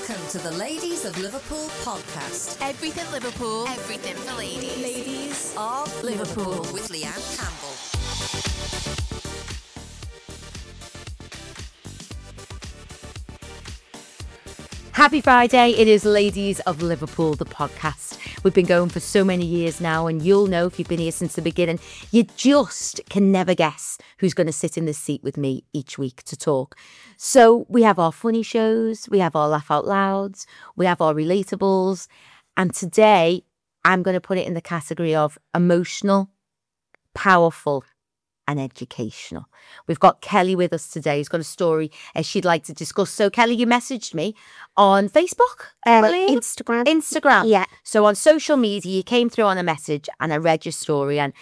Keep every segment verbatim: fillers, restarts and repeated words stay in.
Welcome to the Ladies of Liverpool podcast. Everything Liverpool, everything for ladies. Ladies of Liverpool with Leanne Campbell. Happy Friday. It is Ladies of Liverpool, the podcast. We've been going for so many years now, and you'll know if you've been here since the beginning, you just can never guess who's going to sit in this seat with me each week to talk. So we have our funny shows, we have our laugh out louds, we have our relatables, and today I'm going to put it in the category of emotional, powerful, and educational. We've got Kelly with us today, who's got a story as she'd like to discuss. So Kelly, you messaged me on Facebook? Um, Instagram. Instagram. Yeah. So on social media, you came through on a message and I read your story and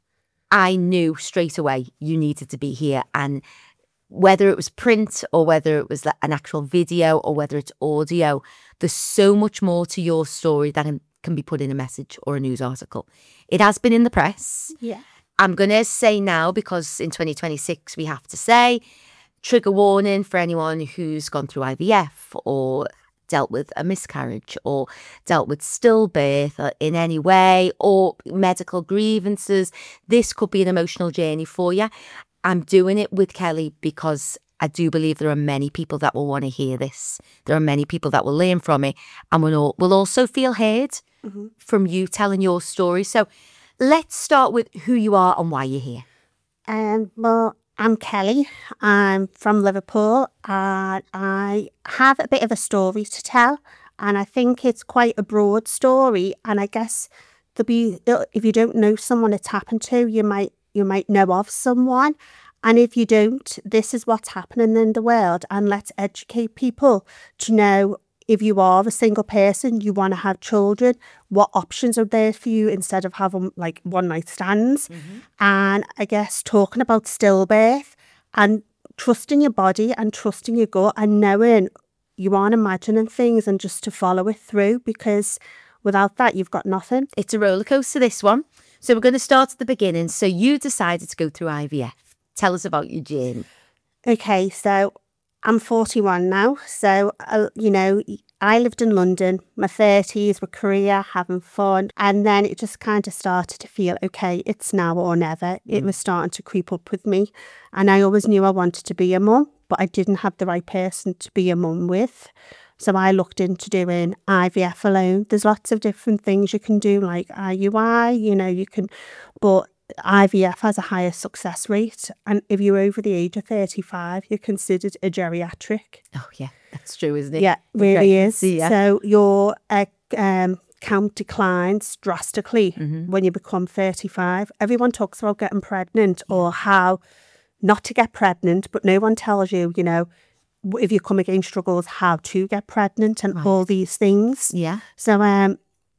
I knew straight away you needed to be here. And whether it was print or whether it was an actual video or whether it's audio, there's so much more to your story that can be put in a message or a news article. It has been in the press. Yeah. I'm going to say now, because in twenty twenty-six we have to say, trigger warning for anyone who's gone through I V F or dealt with a miscarriage or dealt with stillbirth in any way or medical grievances. This could be an emotional journey for you. I'm doing it with Kelly because I do believe there are many people that will want to hear this. There are many people that will learn from it and will, will also feel heard mm-hmm. from you telling your story. So let's start with who you are and why you're here. Um, well, I'm Kelly. I'm from Liverpool and I have a bit of a story to tell. And I think it's quite a broad story. And I guess there'll be, if you don't know someone it's happened to, you might you might know of someone. And if you don't, this is what's happening in the world. And let's educate people to know, if you are a single person, you want to have children, what options are there for you instead of having like one night stands? Mm-hmm. And I guess talking about stillbirth and trusting your body and trusting your gut and knowing you aren't imagining things and just to follow it through, because without that, you've got nothing. It's a roller coaster, this one. So we're going to start at the beginning. So you decided to go through I V F. Tell us about your journey. Okay, so I'm forty-one now, so, uh, you know, I lived in London, my thirties, with career, having fun, and then it just kind of started to feel, okay, it's now or never. Mm. It was starting to creep up with me, and I always knew I wanted to be a mum, but I didn't have the right person to be a mum with. So I looked into doing I V F alone. There's lots of different things you can do, like I U I, you know, you can, but I V F has a higher success rate, and if you're over the age of thirty-five, you're considered a geriatric. Oh yeah, that's true, isn't it? Yeah, really okay. is. See, yeah. So your uh, um, count declines drastically mm-hmm. when you become thirty-five. Everyone talks about getting pregnant or how not to get pregnant, but no one tells you, you know, if you come against struggles, how to get pregnant and right. all these things. Yeah. So um,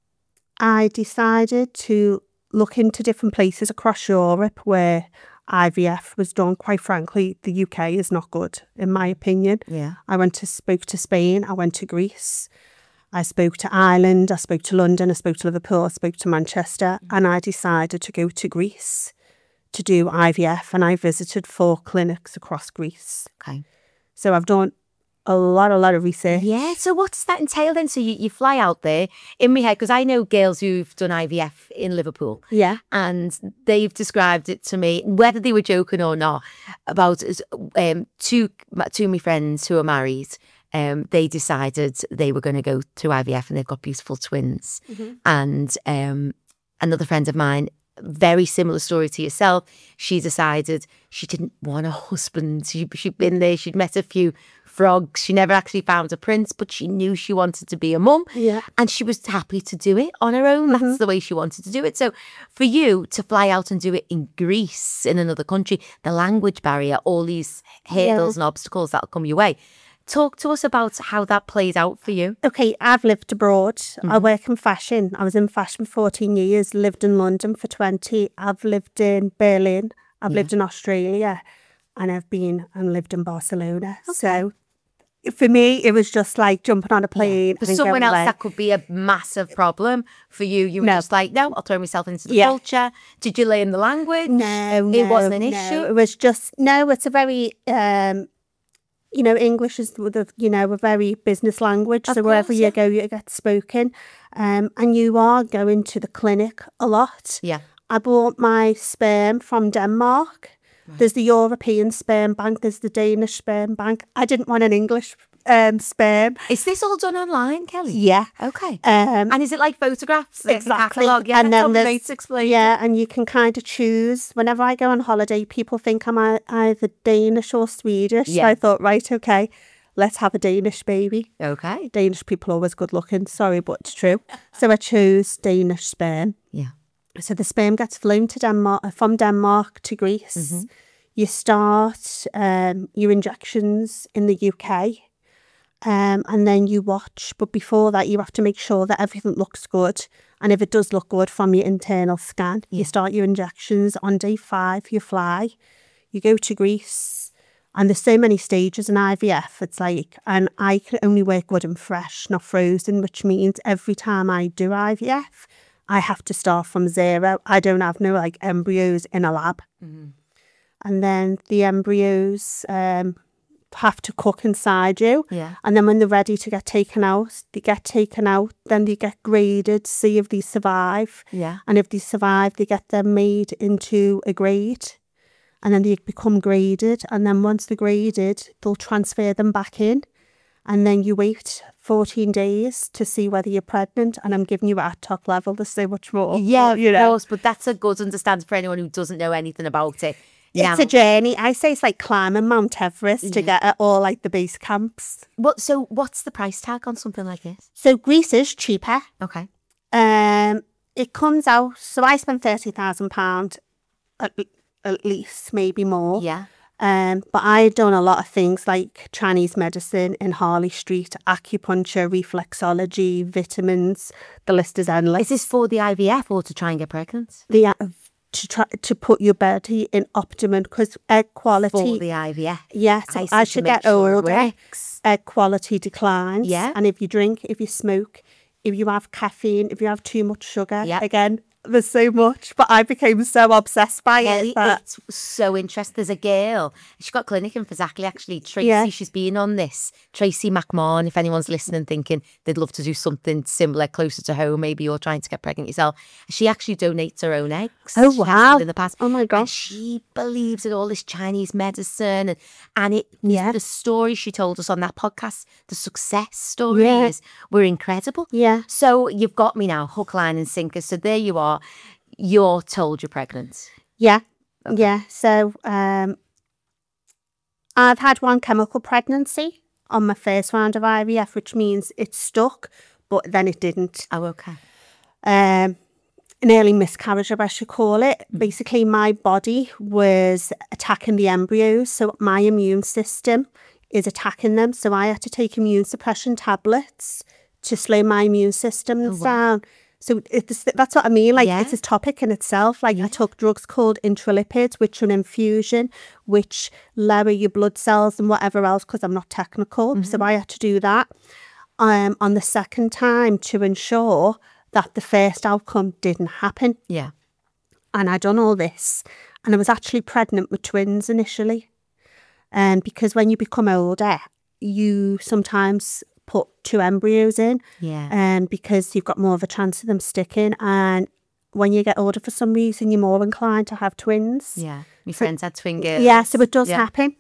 I decided to look into different places across Europe where I V F was done. Quite frankly, the U K is not good, in my opinion. Yeah. I went to spoke to Spain, I went to Greece, I spoke to Ireland, I spoke to London, I spoke to Liverpool, I spoke to Manchester, mm-hmm. and I decided to go to Greece to do I V F, and I visited four clinics across Greece. Okay. So I've done a lot, a lot of research. Yeah, so what does that entail then? So you, you fly out there, in my head, because I know girls who've done I V F in Liverpool. Yeah. And they've described it to me, whether they were joking or not, about um, two, two of my friends who are married. Um, they decided they were going to go to I V F and they've got beautiful twins. Mm-hmm. And um, another friend of mine, very similar story to yourself. She decided she didn't want a husband. She, she'd been there, she'd met a few frogs. She never actually found a prince, but she knew she wanted to be a mum. Yeah. And she was happy to do it on her own. That's mm-hmm. the way she wanted to do it. So for you to fly out and do it in Greece, in another country, the language barrier, all these hurdles yeah. and obstacles that'll come your way. Talk to us about how that played out for you. Okay, I've lived abroad. Mm-hmm. I work in fashion. I was in fashion for fourteen years, lived in London for twenty. I've lived in Berlin. I've yeah. lived in Australia. And I've been and lived in Barcelona. Okay. So for me, it was just like jumping on a plane. Yeah. For someone else, that could be a massive problem. For you, you were no. just like, no, I'll throw myself into the yeah. culture. Did you learn the language? No, It no, wasn't an no. issue? It was just, no, it's a very... Um, you know, English is, the, you know, a very business language. Of so wherever course, you yeah. go, you get spoken. Um, and you are going to the clinic a lot. Yeah. I bought my sperm from Denmark. Right. There's the European sperm bank. There's the Danish sperm bank. I didn't want an English um, sperm. Is this all done online, Kelly? Yeah. Okay. Um, and is it like photographs? Like exactly. Catalogue? Yeah, and then there's, explain. yeah, and you can kind of choose. Whenever I go on holiday, people think I'm either Danish or Swedish. Yeah. So I thought, right, okay, let's have a Danish baby. Okay. Danish people are always good looking. Sorry, but it's true. So I chose Danish sperm. Yeah. So the sperm gets flown to Denmark, from Denmark to Greece. Mm-hmm. You start um, your injections in the U K. Um, and then you watch, but before that you have to make sure that everything looks good, and if it does look good from your internal scan, yeah. you start your injections. On day five you fly, you go to Greece, and there's so many stages in I V F, it's like, and I can only work good and fresh, not frozen, which means every time I do I V F I have to start from zero. I don't have no like embryos in a lab. Mm-hmm. And then the embryos um have to cook inside you, yeah. and then when they're ready to get taken out, they get taken out, then they get graded to see if they survive, yeah. and if they survive they get them made into a grade, and then they become graded, and then once they're graded they'll transfer them back in, and then you wait fourteen days to see whether you're pregnant. And I'm giving you at top level, there's so much more, yeah, you of know. course, but that's a good understanding for anyone who doesn't know anything about it. Yeah. It's a journey. I say it's like climbing Mount Everest yeah. to get at all like the base camps. What? So what's the price tag on something like this? So Greece is cheaper. Okay. Um, it comes out. So I spent thirty thousand pound at at least, maybe more. Yeah. Um, but I've done a lot of things like Chinese medicine in Harley Street, acupuncture, reflexology, vitamins. The list is endless. Is this for the I V F or to try and get pregnant? The uh, to try to put your body in optimum, because egg quality for the I V F. Yes, yeah, so as you get sure older, egg quality declines. Yeah, and if you drink, if you smoke, if you have caffeine, if you have too much sugar, yeah. again, there's so much. But I became so obsessed by Kelly, it. That... It's so interesting. There's a girl, she got clinic in Fazakerley actually. Tracy, yeah. she's been on this. Tracy McMahon, if anyone's listening thinking they'd love to do something similar closer to home, maybe you're trying to get pregnant yourself. She actually donates her own eggs. Oh, wow. In the past. Oh, my gosh. And she believes in all this Chinese medicine. And, and it, yeah. the stories she told us on that podcast, the success stories yeah. were incredible. Yeah. So you've got me now, hook, line and sinker. So there you are. You're told you're pregnant. Yeah. Okay. Yeah. So um, I've had one chemical pregnancy on my first round of I V F, which means it stuck, but then it didn't. Oh, okay. Um, an early miscarriage, I should call it. Mm. Basically, my body was attacking the embryos, so my immune system is attacking them. So I had to take immune suppression tablets to slow my immune system oh, wow. down. So it's, that's what I mean. Like yeah. it's a topic in itself. Like yeah. I took drugs called intralipids, which are an infusion, which lower your blood cells and whatever else, because I'm not technical. Mm-hmm. So I had to do that um, on the second time to ensure that the first outcome didn't happen. Yeah. And I'd done all this. And I was actually pregnant with twins initially. And um, because when you become older, you sometimes put two embryos in, yeah, and um, because you've got more of a chance of them sticking. And when you get older, for some reason, you're more inclined to have twins. Yeah, my friends had twin girls. Yeah, so it does yeah. happen.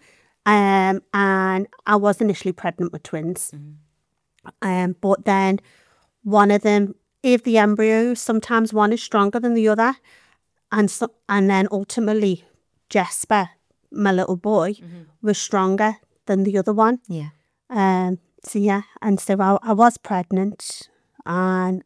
Um, and I was initially pregnant with twins, mm-hmm. um, but then one of them, if the embryos, sometimes one is stronger than the other, and so, and then ultimately, Jesper, my little boy, mm-hmm. was stronger than the other one. Yeah. Um. So yeah, and so I, I was pregnant, and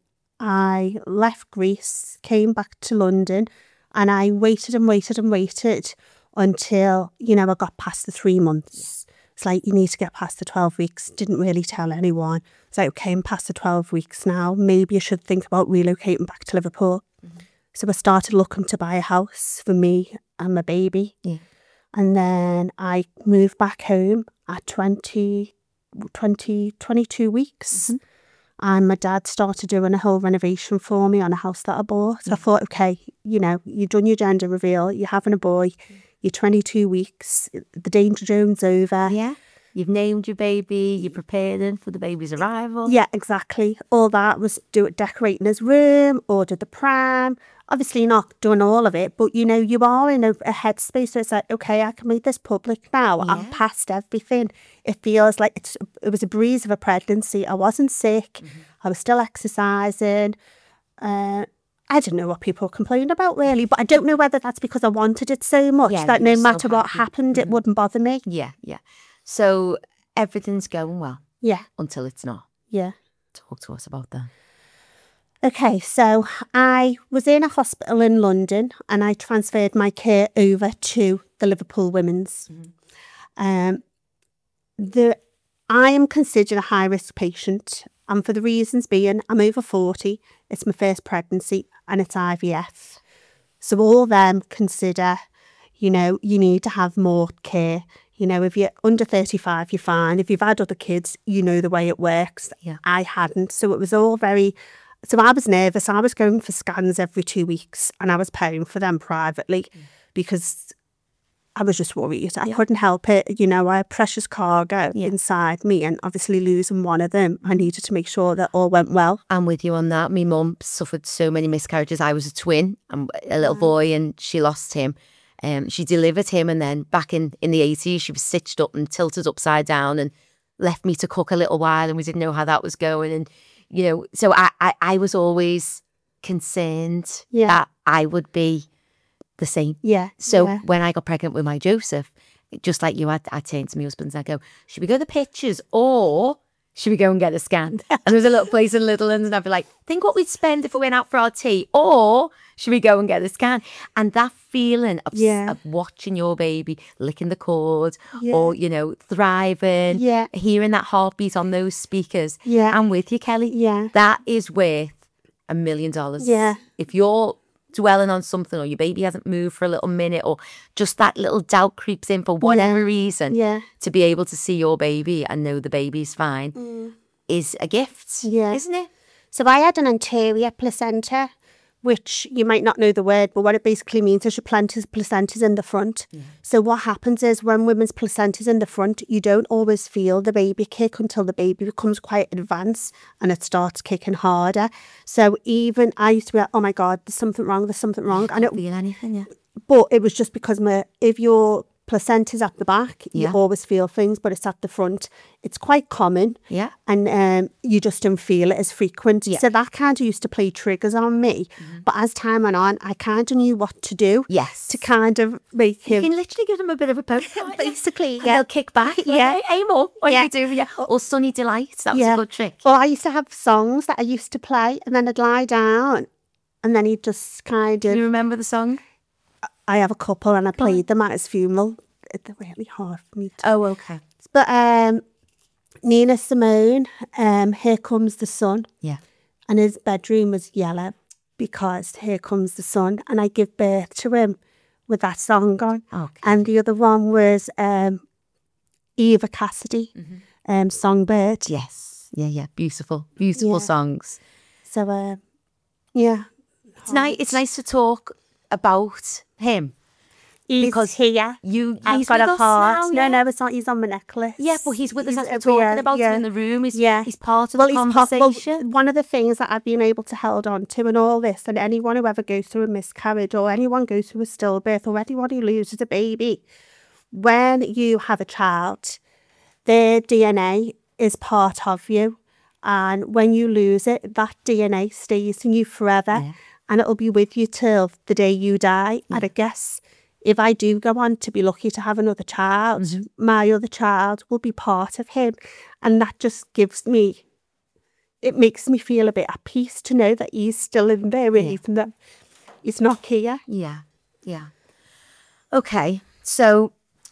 I left Greece, came back to London, and I waited and waited and waited until, you know, I got past the three months. It's like, you need to get past the twelve weeks. Didn't really tell anyone. It's like, okay, I'm past the twelve weeks now. Maybe I should think about relocating back to Liverpool. Mm-hmm. So I started looking to buy a house for me and my baby. Yeah. And then I moved back home at twenty, twenty, twenty-two weeks. Mm-hmm. And my dad started doing a whole renovation for me on a house that I bought. So mm-hmm. I thought, okay, you know, you've done your gender reveal, you're having a boy, mm-hmm. you're twenty-two weeks, the danger zone's over. Yeah. You've named your baby, you're preparing for the baby's arrival. Yeah, exactly. All that was do it, decorating his room, ordered the pram. Obviously not doing all of it, but you know, you are in a, a headspace so it's like, okay, I can make this public now. Yeah. I'm past everything. It feels like it's, it was a breeze of a pregnancy. I wasn't sick. Mm-hmm. I was still exercising. Uh, I don't know what people complain about really, but I don't know whether that's because I wanted it so much Yeah, that you were no so matter what happy. happened, it Mhm. wouldn't bother me. Yeah, yeah. So everything's going well Yeah, until it's not. yeah. Talk to us about that. Okay, so I was in a hospital in London and I transferred my care over to the Liverpool Women's. Mm-hmm. Um, the I am considered a high-risk patient, and for the reasons being, I'm over forty, it's my first pregnancy, and it's I V F. So all them consider, you know, you need to have more care. You know, if you're under thirty-five, you're fine. If you've had other kids, you know the way it works. Yeah. I hadn't, so it was all very... So I was nervous. I was going for scans every two weeks and I was paying for them privately mm. because I was just worried. I yeah. couldn't help it. You know, I had precious cargo yeah. inside me and obviously losing one of them, I needed to make sure that all went well. I'm with you on that. My mum suffered so many miscarriages. I was a twin, and a little mm. boy, and she lost him. Um, she delivered him, and then back in, in the eighties, she was stitched up and tilted upside down and left me to cook a little while, and we didn't know how that was going. And you know, so I, I, I was always concerned yeah. that I would be the same. Yeah. So yeah. when I got pregnant with my Joseph, just like you, I, I turned to my husband and I go, should we go to the pictures or should we go and get a scan? And there was a little place in Littlelands and I'd be like, think what we'd spend if we went out for our tea, or should we go and get a scan? And that feeling of, yeah. of watching your baby licking the cord yeah. or, you know, thriving, yeah. hearing that heartbeat on those speakers. Yeah. I'm with you, Kelly. Yeah. That is worth a million dollars. Yeah. If you're dwelling on something or your baby hasn't moved for a little minute or just that little doubt creeps in for whatever yeah. reason, yeah. to be able to see your baby and know the baby's fine mm. is a gift, yeah. isn't it? So I had an anterior placenta, which you might not know the word, but what it basically means is your placenta's, placenta's in the front. Yeah. So what happens is when women's placenta's in the front, you don't always feel the baby kick until the baby becomes quite advanced and it starts kicking harder. So even I used to be like, oh my God, there's something wrong, there's something wrong. I and don't it, feel anything, yeah. But it was just because my if your placenta's at the back, yeah. you always feel things, but it's at the front. It's quite common. Yeah. And um, you just don't feel it as frequent. Yeah. So that kind of used to play triggers on me. Mm-hmm. But as time went on, I kind of knew what to do. Yes. To kind of make him... You can literally give them a bit of a poke. Basically, and yeah. they'll kick back. Like, yeah. Hey, hey Mum, what yeah. are you doing? Yeah. Or Sunny Delight. That was yeah. a good trick. Well, I used to have songs that I used to play and then I'd lie down and then he'd just kind of... Do you remember the song? I have a couple and I played them at his funeral. They're really hard for me to... Oh, okay. But um, Nina Simone, um, Here Comes the Sun. Yeah. And his bedroom was yellow because Here Comes the Sun. And I give birth to him with that song on. Okay. And the other one was um, Eva Cassidy, mm-hmm. um, Songbird. Yes. Yeah, yeah. Beautiful. Beautiful yeah. songs. So, uh, yeah. It's nice, it's nice to talk about him. He's because here. You, I've he's got with a us heart. now, yeah. No, no, it's not. He's on my necklace. Yeah, but he's with us He's as we're everywhere, talking about yeah. him in the room. He's, yeah. he's part of well, the he's conversation. Part, well, one of the things that I've been able to hold on to in all this, and anyone who ever goes through a miscarriage or anyone goes through a stillbirth or anyone who loses a baby, when you have a child, their D N A is part of you. And when you lose it, that D N A stays in you forever. Yeah. And it'll be with you till the day you die. Yeah. And I guess if I do go on to be lucky to have another child, mm-hmm. my other child will be part of him. And that just gives me, it makes me feel a bit at peace to know that he's still in there, yeah. even though he's not here. Yeah, yeah. Okay, so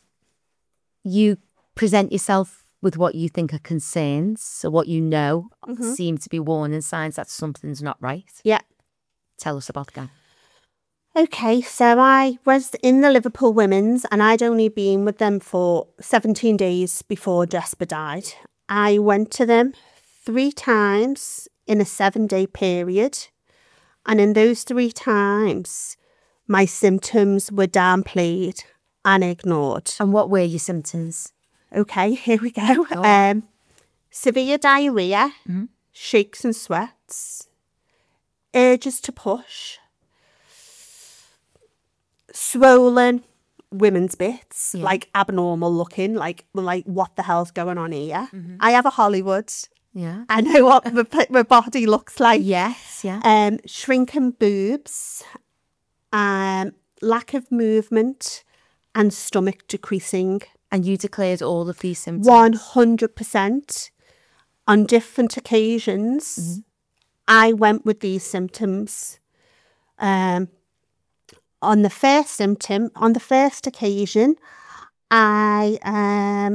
you present yourself with what you think are concerns, so what you know mm-hmm. seem to be warning signs that something's not right. Yeah. Tell us about that. Okay, so I was in the Liverpool Women's and I'd only been with them for seventeen days before Jasper died. I went to them three times in a seven-day period. And in those three times, my symptoms were downplayed and ignored. And what were your symptoms? Okay, here we go. Um, severe diarrhea, mm-hmm. shakes and sweats, urges to push, swollen women's bits, yeah. like abnormal looking, like like what the hell's going on here? Mm-hmm. I have a Hollywood. Yeah, I know what my, my body looks like. Yes, yeah. Um, shrinking boobs, um, lack of movement, and stomach decreasing. And you declared all of these symptoms? one hundred percent. On different occasions, mm-hmm. I went with these symptoms. Um, on the first symptom, on the first occasion, I, um,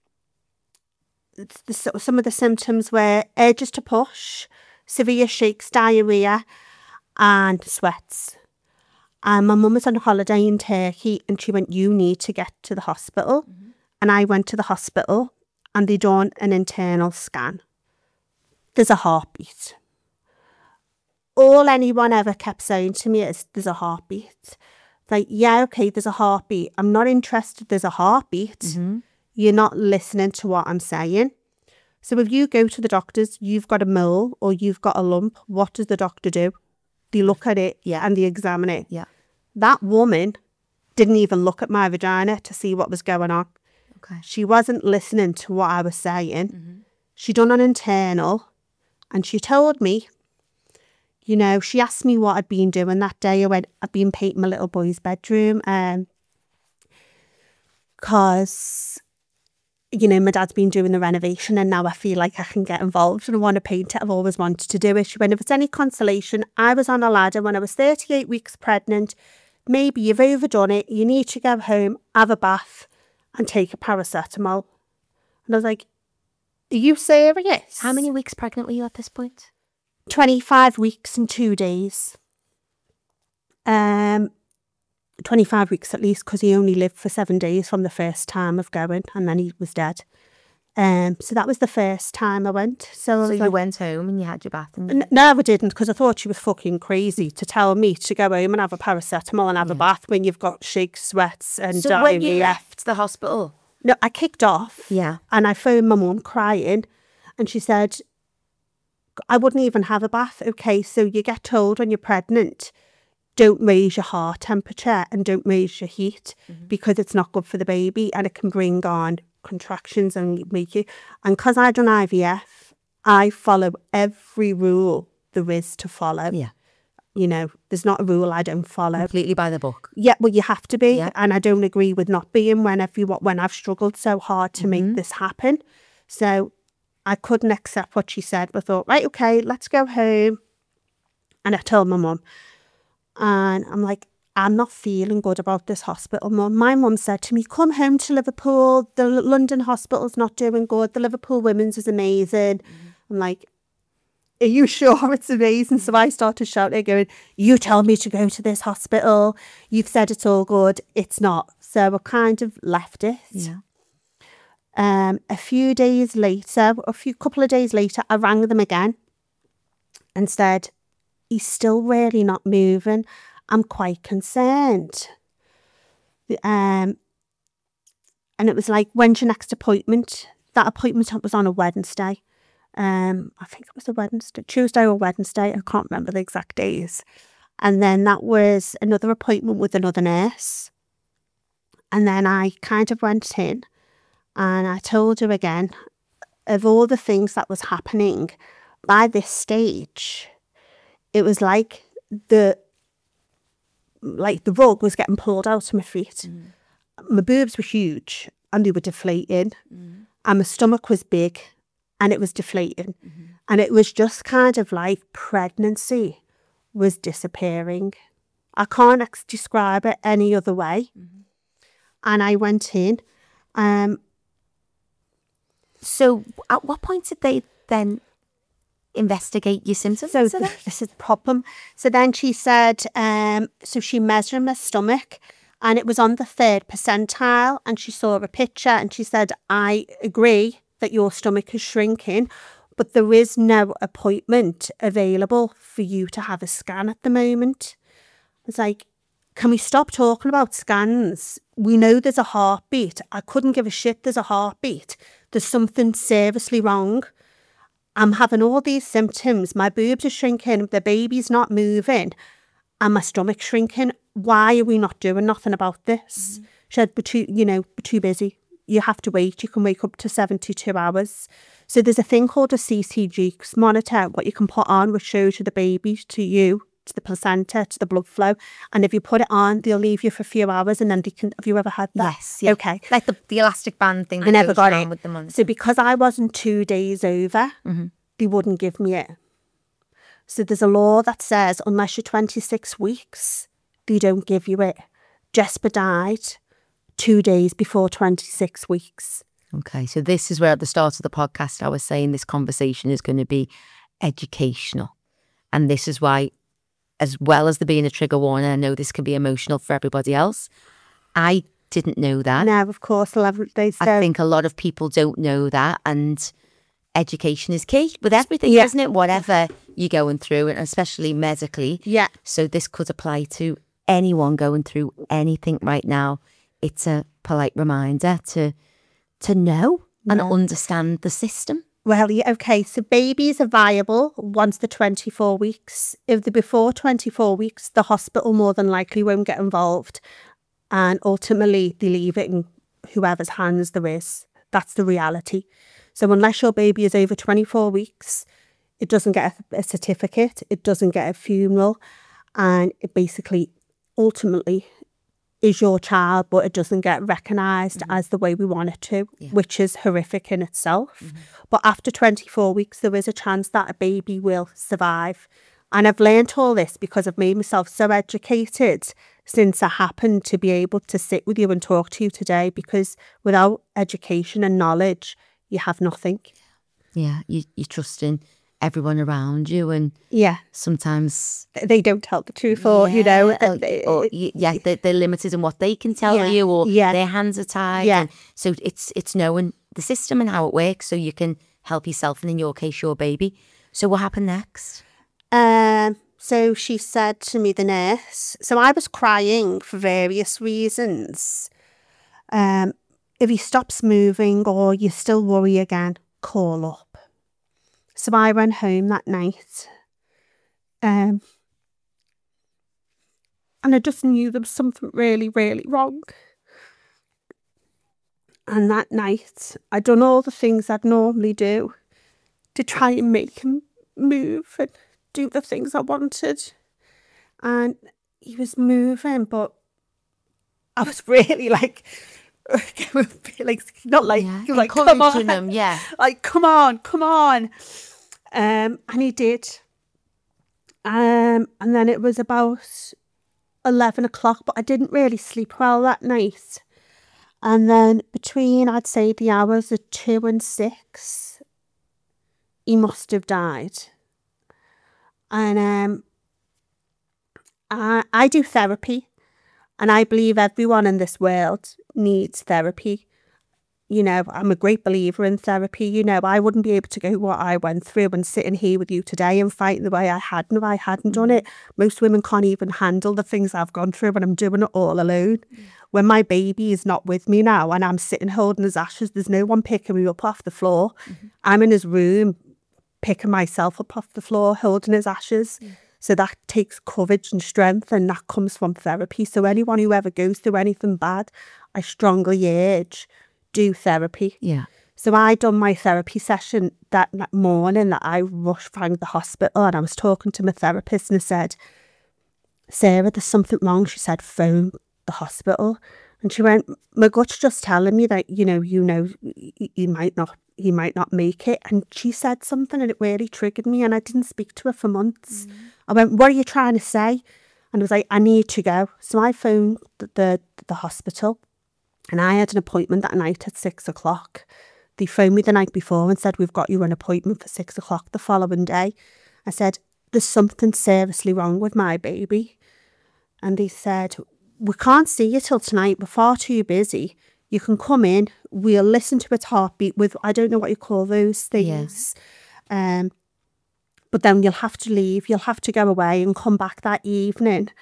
the, some of the symptoms were urges to push, severe shakes, diarrhea, and sweats. And my mum was on holiday in Turkey and she went, you need to get to the hospital. Mm-hmm. And I went to the hospital and they done an internal scan. There's a heartbeat. All anyone ever kept saying to me is, there's a heartbeat. Like, yeah, okay, there's a heartbeat. I'm not interested, there's a heartbeat. Mm-hmm. You're not listening to what I'm saying. So if you go to the doctors, you've got a mole or you've got a lump, what does the doctor do? They look at it yeah. and they examine it. Yeah. That woman didn't even look at my vagina to see what was going on. Okay. She wasn't listening to what I was saying. Mm-hmm. She done an internal and she told me, you know, she asked me what I'd been doing that day. I went, I've been painting my little boy's bedroom um, because, you know, my dad's been doing the renovation and now I feel like I can get involved and I want to paint it. I've always wanted to do it. She went, if it's any consolation, I was on a ladder when I was thirty-eight weeks pregnant. Maybe you've overdone it. You need to go home, have a bath and take a paracetamol. And I was like, are you serious? How many weeks pregnant were you at this point? twenty-five weeks and two days. Um, twenty-five weeks at least, because he only lived for seven days from the first time of going and then he was dead. Um, so that was the first time I went. So, I so you like, went home and you had your bath? And you... N- no, I didn't, because I thought she was fucking crazy to tell me to go home and have a paracetamol and have yeah. a bath when you've got shakes, sweats and So diarrhea. when you left the hospital? No, I kicked off. Yeah. And I phoned my mum crying and she said, I wouldn't even have a bath. Okay, so you get told when you're pregnant, don't raise your heart temperature and don't raise your heat mm-hmm. because it's not good for the baby and it can bring on contractions and make you. And because I done I V F, I follow every rule there is to follow. Yeah. You know, there's not a rule I don't follow. Completely by the book. Yeah, well, you have to be. Yeah. And I don't agree with not being when, every, when I've struggled so hard to mm-hmm. make this happen. So I couldn't accept what she said, but I thought, right, okay, let's go home. And I told my mum, and I'm like, I'm not feeling good about this hospital, mum. My mum said to me, come home to Liverpool. The London hospital's not doing good. The Liverpool Women's is amazing. Mm-hmm. I'm like, are you sure it's amazing? So I started shouting, going, you tell me to go to this hospital. You've said it's all good. It's not. So I kind of left it. Yeah. Um, a few days later, a few couple of days later, I rang them again and said, he's still really not moving. I'm quite concerned. Um, and it was like, when's your next appointment? That appointment was on a Wednesday. Um, I think it was a Wednesday, Tuesday or Wednesday. I can't remember the exact days. And then that was another appointment with another nurse. And then I kind of went in. And I told her again, of all the things that was happening, by this stage, it was like the like the rug was getting pulled out of my feet. Mm. My boobs were huge and they were deflating. Mm. And my stomach was big and it was deflating. Mm-hmm. And it was just kind of like pregnancy was disappearing. I can't ex- describe it any other way. Mm-hmm. And I went in. Um, So at what point did they then investigate your symptoms? So this is the problem. So then she said, um, so she measured my stomach and it was on the third percentile and she saw a picture and she said, I agree that your stomach is shrinking, but there is no appointment available for you to have a scan at the moment. I was like, can we stop talking about scans? We know there's a heartbeat. I couldn't give a shit there's a heartbeat. There's something seriously wrong. I'm having all these symptoms. My boobs are shrinking. The baby's not moving. And my stomach's shrinking. Why are we not doing nothing about this? Mm. She said, we're too, you know, we're too busy. You have to wait. You can wake up to seventy-two hours. So there's a thing called a C C G monitor, what you can put on, which shows you the baby to you, to the placenta, to the blood flow. And if you put it on, they'll leave you for a few hours and then they can, have you ever had that? Yes. Yeah. Okay. Like the, the elastic band thing. I never got it. With the monitor. So because I wasn't two days over, mm-hmm. they wouldn't give me it. So there's a law that says unless you're twenty-six weeks, they don't give you it. Jesper died two days before twenty-six weeks. Okay, so this is where at the start of the podcast I was saying this conversation is going to be educational. And this is why, as well as there being a trigger warning, I know this can be emotional for everybody else. I didn't know that. No, of course, they I think a lot of people don't know that, and education is key with everything, yeah. isn't it? Whatever you're going through, and especially medically. Yeah. So this could apply to anyone going through anything right now. It's a polite reminder to to know and yeah. understand the system. Well, yeah, okay, so babies are viable once they're twenty-four weeks. If they're before twenty-four weeks, the hospital more than likely won't get involved. And ultimately, they leave it in whoever's hands there is. That's the reality. So unless your baby is over twenty-four weeks, it doesn't get a, a certificate, it doesn't get a funeral, and it basically, ultimately, is your child, but it doesn't get recognised mm-hmm. as the way we want it to, yeah. which is horrific in itself. Mm-hmm. But after twenty-four weeks, there is a chance that a baby will survive. And I've learned all this because I've made myself so educated since it happened to be able to sit with you and talk to you today, because without education and knowledge, you have nothing. Yeah, you, you trust in everyone around you, and yeah, sometimes they don't tell the truth, or, yeah, you know, or, or, yeah, they're, they're limited in what they can tell yeah, you, or yeah. their hands are tied. Yeah. And so it's it's knowing the system and how it works so you can help yourself, and in your case, your baby. So what happened next? Um, so she said to me, the nurse, so I was crying for various reasons. Um, if he stops moving or you still worry again, call up. So I went home that night. Um, and I just knew there was something really, really wrong. And that night, I'd done all the things I'd normally do to try and make him move and do the things I wanted. And he was moving, but I was really like, like not like, yeah, like come on, him, yeah, like come on, come on. Um, and he did. Um, and then it was about eleven o'clock, but I didn't really sleep well that night. And then between, I'd say, the hours of two and six, he must have died. And um, I, I do therapy, and I believe everyone in this world needs therapy. You know, I'm a great believer in therapy. You know, I wouldn't be able to go what I went through and sitting here with you today and fighting the way I had if I hadn't done it. Most women can't even handle the things I've gone through, and I'm doing it all alone. Mm. When my baby is not with me now and I'm sitting holding his ashes, there's no one picking me up off the floor. Mm-hmm. I'm in his room picking myself up off the floor, holding his ashes. Mm. So that takes courage and strength, and that comes from therapy. So anyone who ever goes through anything bad, I strongly urge, do therapy. Yeah. So I done my therapy session that morning that I rushed round the hospital, and I was talking to my therapist, and I said, Sarah, there's something wrong. She said, phone the hospital. And she went, my gut's just telling me that, you know, you know, you might not, he might not make it. And she said something and it really triggered me, and I didn't speak to her for months. Mm. I went, what are you trying to say? And I was like, I need to go. So I phoned the, the, the hospital, and I had an appointment that night at six o'clock. They phoned me the night before and said, we've got you an appointment for six o'clock the following day. I said, there's something seriously wrong with my baby. And they said, we can't see you till tonight. We're far too busy. You can come in. We'll listen to its heartbeat with, I don't know what you call those things. Yeah. Um, but then you'll have to leave. You'll have to go away and come back that evening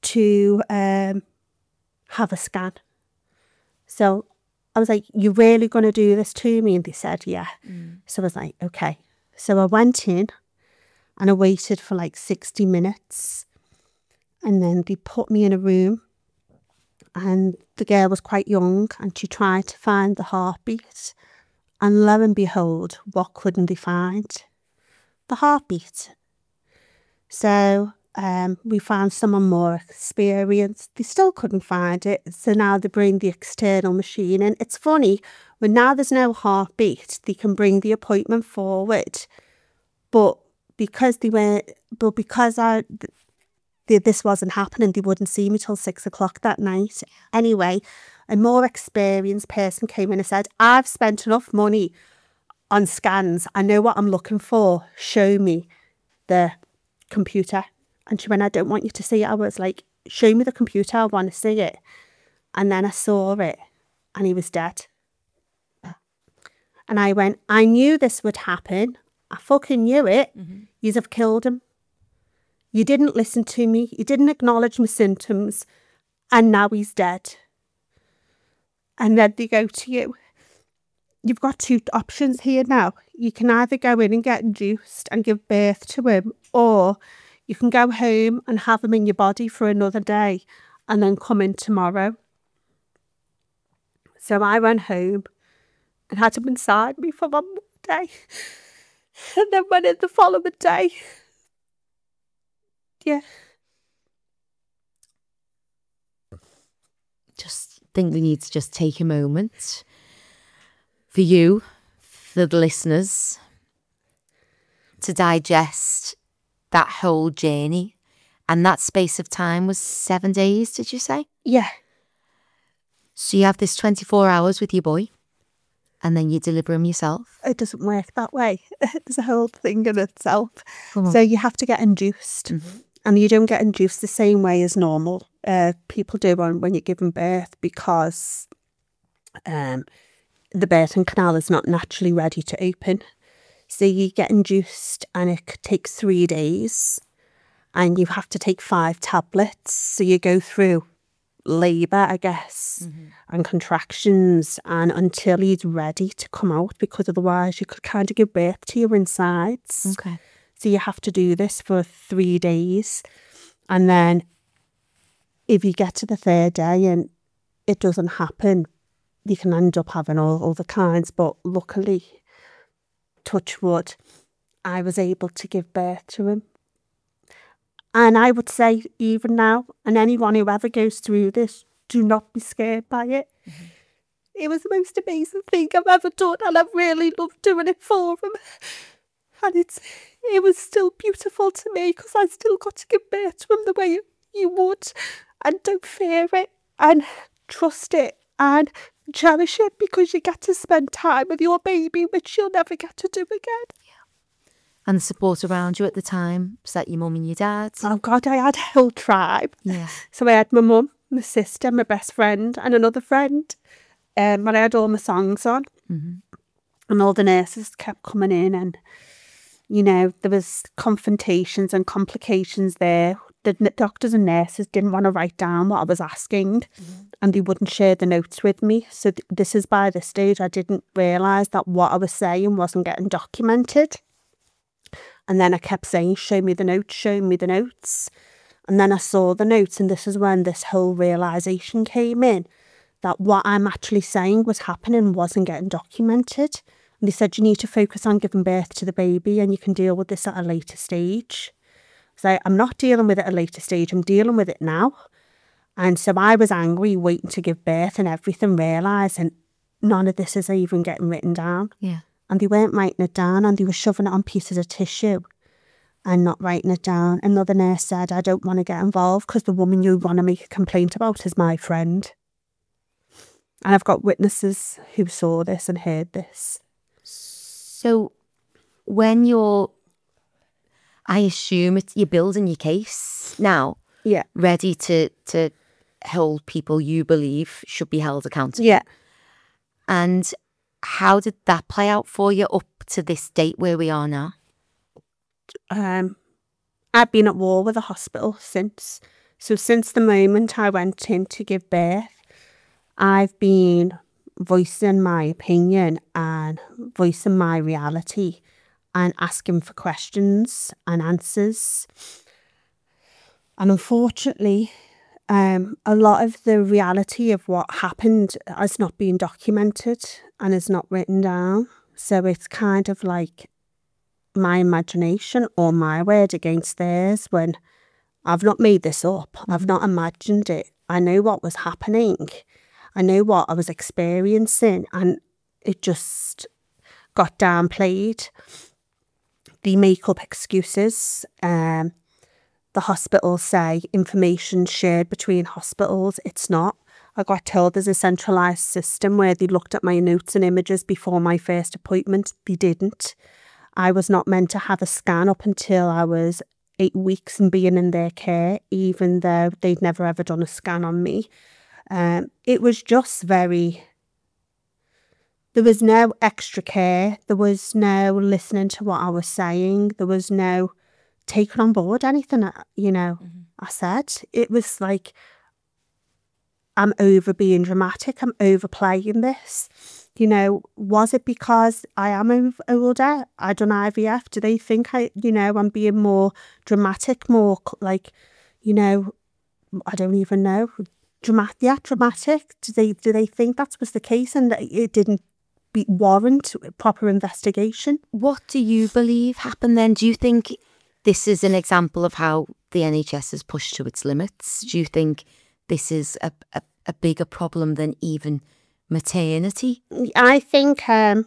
to um, have a scan. So I was like, "You're really going to do this to me?" And they said, "Yeah." Mm. So I was like, "Okay." So I went in and I waited for like sixty minutes. And then they put me in a room. And the girl was quite young and she tried to find the heartbeat. And lo and behold, what couldn't they find? The heartbeat. So um, we found someone more experienced. They still couldn't find it. So now they bring the external machine in. It's funny, when now there's no heartbeat, they can bring the appointment forward. But because they were, but because I, th- this wasn't happening, they wouldn't see me till six o'clock that night. Anyway, a more experienced person came in and said, "I've spent enough money on scans. I know what I'm looking for. Show me the computer." And she went, "I don't want you to see it." I was like, "Show me the computer. I want to see it." And then I saw it and he was dead. And I went, "I knew this would happen. I fucking knew it. Mm-hmm. You'd have killed him. You didn't listen to me. You didn't acknowledge my symptoms. And now he's dead." And then they go to you, "You've got two options here now. You can either go in and get induced and give birth to him, or you can go home and have him in your body for another day and then come in tomorrow." So I went home and had him inside me for one more day. And then went in the following day. Yeah. Just think we need to just take a moment for you, for the listeners, to digest that whole journey. And that space of time was seven days, did you say? Yeah. So you have this twenty-four hours with your boy and then you deliver him yourself? It doesn't work that way. There's a whole thing in itself. So you have to get induced. Mm-hmm. And you don't get induced the same way as normal uh, people do on, when you're giving birth, because um, the birthing canal is not naturally ready to open. So you get induced and it could take three days and you have to take five tablets. So you go through labour, I guess, mm-hmm. and contractions, and until he's ready to come out, because otherwise you could kind of give birth to your insides. Okay. So you have to do this for three days. And then if you get to the third day and it doesn't happen, you can end up having all other kinds. But luckily, touch wood, I was able to give birth to him. And I would say even now, and anyone who ever goes through this, do not be scared by it. Mm-hmm. It was the most amazing thing I've ever done, and I've really loved doing it for him. And it's it was still beautiful to me because I still got to give birth to him the way you would. And don't fear it, and trust it, and cherish it, because you get to spend time with your baby, which you'll never get to do again. Yeah. And the support around you at the time, was that your mum and your dad? Oh God, I had a whole tribe. Yeah. So I had my mum, my sister, my best friend, and another friend. Um, and I had all my songs on. Mm-hmm. And all the nurses kept coming in, and you know, there was confrontations and complications there. The doctors and nurses didn't want to write down what I was asking, mm-hmm. and they wouldn't share the notes with me. So th- this is by this stage I didn't realise that what I was saying wasn't getting documented. And then I kept saying, "Show me the notes, show me the notes." And then I saw the notes, and this is when this whole realisation came in, that what I'm actually saying was happening wasn't getting documented. And they said, "You need to focus on giving birth to the baby, and you can deal with this at a later stage." So I'm not dealing with it at a later stage, I'm dealing with it now. And so I was angry, waiting to give birth and everything, realising none of this is even getting written down. Yeah. And they weren't writing it down, and they were shoving it on pieces of tissue and not writing it down. Another nurse said, "I don't want to get involved because the woman you want to make a complaint about is my friend." And I've got witnesses who saw this and heard this. So when you're, I assume it's, you're building your case now, yeah, ready to, to hold people you believe should be held accountable. Yeah. And how did that play out for you up to this date where we are now? Um, I've been at war with the hospital since. So since the moment I went in to give birth, I've been voicing my opinion and voicing my reality and asking for questions and answers. And unfortunately, um, a lot of the reality of what happened has not been documented and is not written down. So it's kind of like my imagination or my word against theirs when I've not made this up. I've not imagined it. I know what was happening. I know what I was experiencing, and it just got downplayed. They make up excuses. Um, the hospitals say information shared between hospitals. It's not. I got told there's a centralised system where they looked at my notes and images before my first appointment. They didn't. I was not meant to have a scan up until I was eight weeks and being in their care, even though they'd never ever done a scan on me. Um, it was just very... There was no extra care. There was no listening to what I was saying. There was no taking on board anything, you know, mm-hmm. I said. It was like, I'm over being dramatic. I'm overplaying this. You know, was it because I am older? I done I V F. Do they think I, you know, I'm being more dramatic, more like, you know, I don't even know. Dramatic, yeah, dramatic. Do they, do they think that was the case and it didn't be warrant proper investigation? What do you believe happened then? Do you think this is an example of how the N H S has pushed to its limits? Do you think this is a, a, a bigger problem than even maternity? I think um,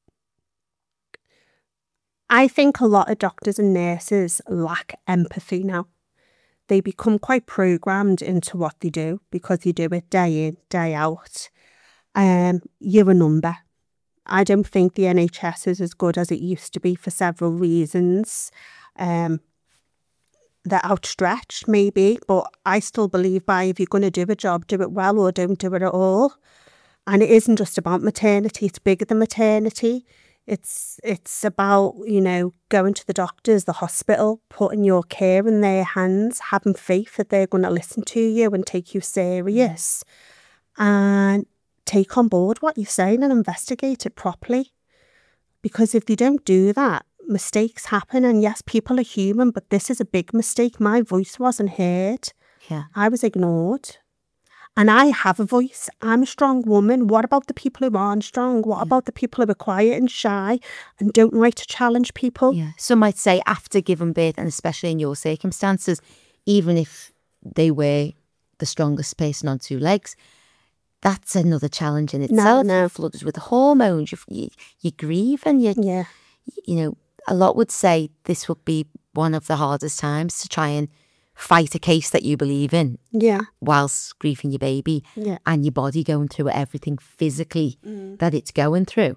I think a lot of doctors and nurses lack empathy now. They become quite programmed into what they do because they do it day in, day out. Um, you're a number. I don't think the N H S is as good as it used to be for several reasons. Um, they're outstretched maybe, but I still believe by if you're going to do a job, do it well or don't do it at all. And it isn't just about maternity, it's bigger than maternity. It's it's about, you know, going to the doctors, the hospital, putting your care in their hands, having faith that they're going to listen to you and take you serious and take on board what you're saying and investigate it properly. Because if they don't do that, mistakes happen. And yes, people are human, but this is a big mistake. My voice wasn't heard. Yeah. I was ignored. And I have a voice. I'm a strong woman. What about the people who aren't strong? What yeah. about the people who are quiet and shy and don't like to challenge people? Yeah. Some might say after giving birth, and especially in your circumstances, even if they were the strongest person on two legs, that's another challenge in itself. No, no. You're flooded with hormones. You, you, you grieve and you, yeah. you know, a lot would say this would be one of the hardest times to try and fight a case that you believe in, yeah, whilst grieving your baby, yeah, and your body going through everything physically mm. that it's going through.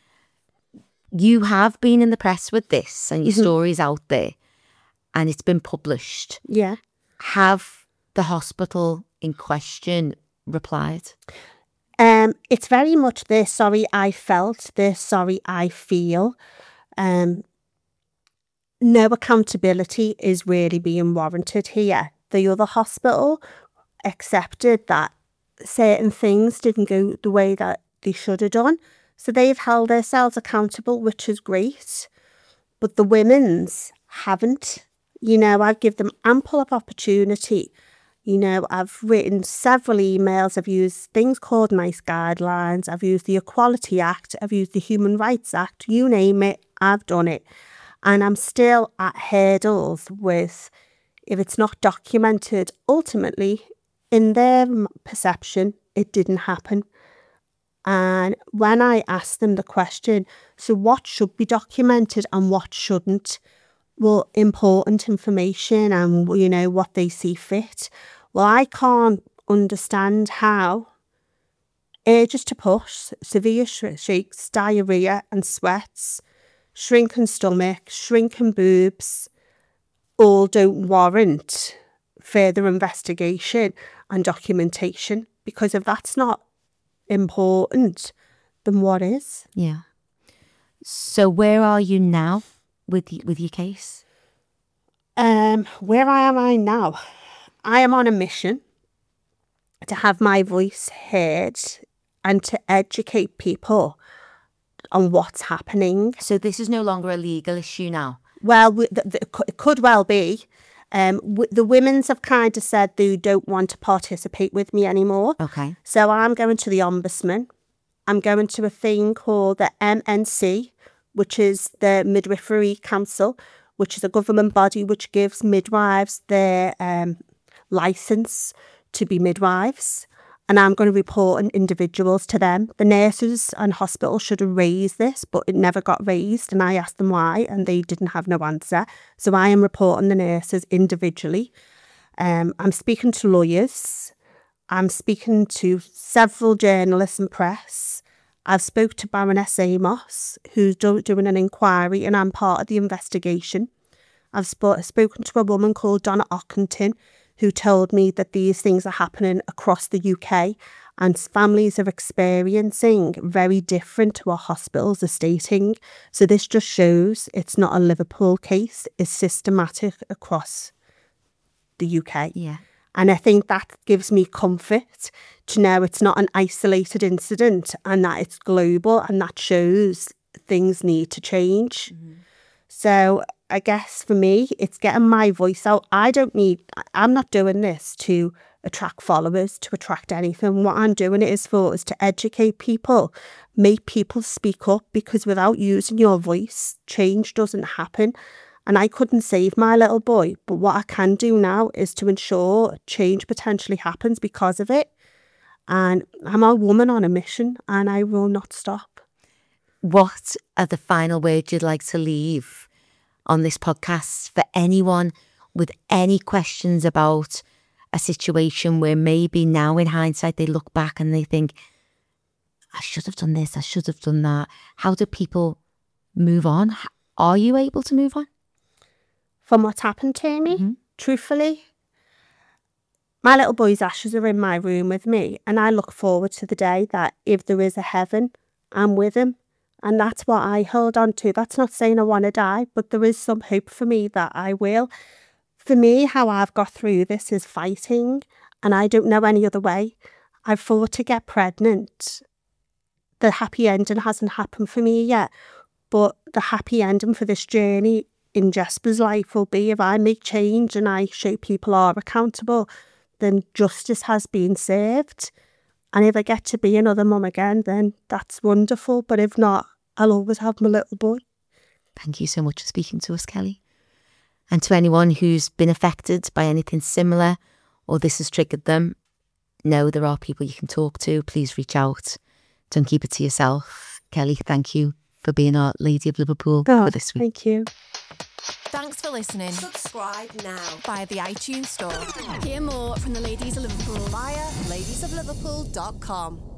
You have been in the press with this, and your mm-hmm. story's out there, and it's been published. Yeah. Have the hospital in question replied? Um, it's very much the sorry I felt, the sorry I feel. Um. No accountability is really being warranted here. The other hospital accepted that certain things didn't go the way that they should have done. So they've held themselves accountable, which is great. But the women's haven't. You know, I give them ample of opportunity. You know, I've written several emails. I've used things called NICE guidelines. I've used the Equality Act. I've used the Human Rights Act. You name it, I've done it. And I'm still at hurdles with, if it's not documented, ultimately, in their perception, it didn't happen. And when I asked them the question, so what should be documented and what shouldn't? Well, important information and, you know, what they see fit. Well, I can't understand how urges to push, severe shakes, diarrhoea and sweats, shrinking stomach, shrinking boobs, all don't warrant further investigation and documentation. Because if that's not important, then what is? Yeah. So where are you now with with your case? Um, where am I now? I am on a mission to have my voice heard and to educate people on what's happening. So this is no longer a legal issue now? Well, we, the, the, it could well be. Um, w- the women's have kind of said they don't want to participate with me anymore. Okay. So I'm going to the Ombudsman. I'm going to a thing called the M N C, which is the Midwifery Council, which is a government body which gives midwives their um, licence to be midwives. And I'm going to report on individuals to them. The nurses and hospitals should have raised this, but it never got raised. And I asked them why, and they didn't have no answer. So I am reporting the nurses individually. Um, I'm speaking to lawyers. I'm speaking to several journalists and press. I've spoke to Baroness Amos, who's do- doing an inquiry, and I'm part of the investigation. I've sp- spoken to a woman called Donna Ockington, who told me that these things are happening across the U K and families are experiencing very different to what hospitals are stating. So this just shows it's not a Liverpool case, it's systematic across the U K. Yeah. And I think that gives me comfort to know it's not an isolated incident and that it's global, and that shows things need to change. Mm-hmm. So I guess for me, it's getting my voice out. I don't need, I'm not doing this to attract followers, to attract anything. What I'm doing it is for is to educate people, make people speak up, because without using your voice, change doesn't happen. And I couldn't save my little boy, but what I can do now is to ensure change potentially happens because of it. And I'm a woman on a mission, and I will not stop. What are the final words you'd like to leave on this podcast for anyone with any questions about a situation where maybe now in hindsight they look back and they think, I should have done this, I should have done that? How do people move on? Are you able to move on? From what's happened to me, mm-hmm. truthfully, my little boy's ashes are in my room with me, and I look forward to the day that if there is a heaven, I'm with him. And that's what I hold on to. That's not saying I want to die, but there is some hope for me that I will. For me, how I've got through this is fighting, and I don't know any other way. I've fought to get pregnant. The happy ending hasn't happened for me yet, but the happy ending for this journey in Jesper's life will be if I make change and I show people are accountable, then justice has been served. And if I get to be another mum again, then that's wonderful. But if not, I'll always have my little boy. Thank you so much for speaking to us, Kelly. And to anyone who's been affected by anything similar or this has triggered them, know there are people you can talk to. Please reach out. Don't keep it to yourself. Kelly, thank you for being our Lady of Liverpool oh, for this week. Thank you. Thanks for listening. Subscribe now via the iTunes store. Hear more from the Ladies of Liverpool via ladies of liverpool dot com.